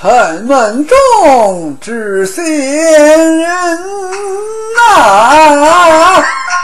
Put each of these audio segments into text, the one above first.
城门中之仙人呐！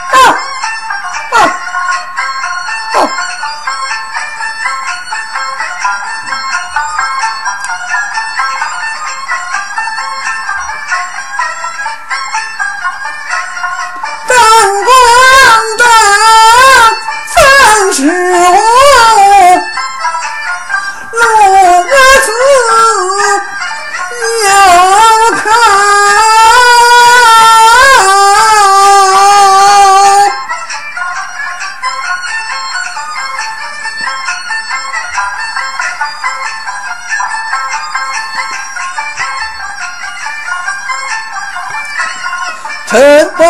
陈伯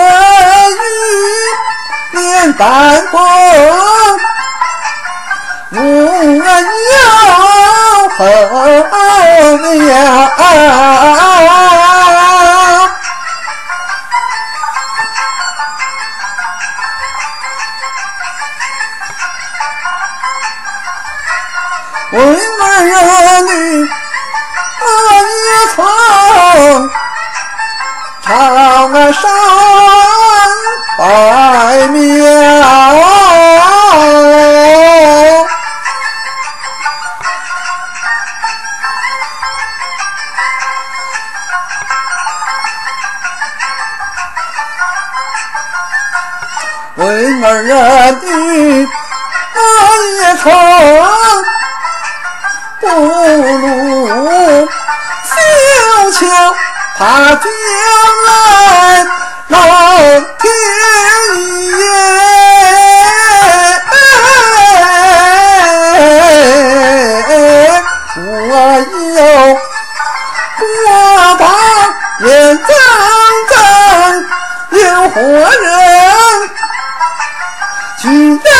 玉脸半红，我要恨呀！为儿女我也曾长山拜庙，为儿女我也曾不如小桥他将来老天爷，我有国宝眼睁睁有活人去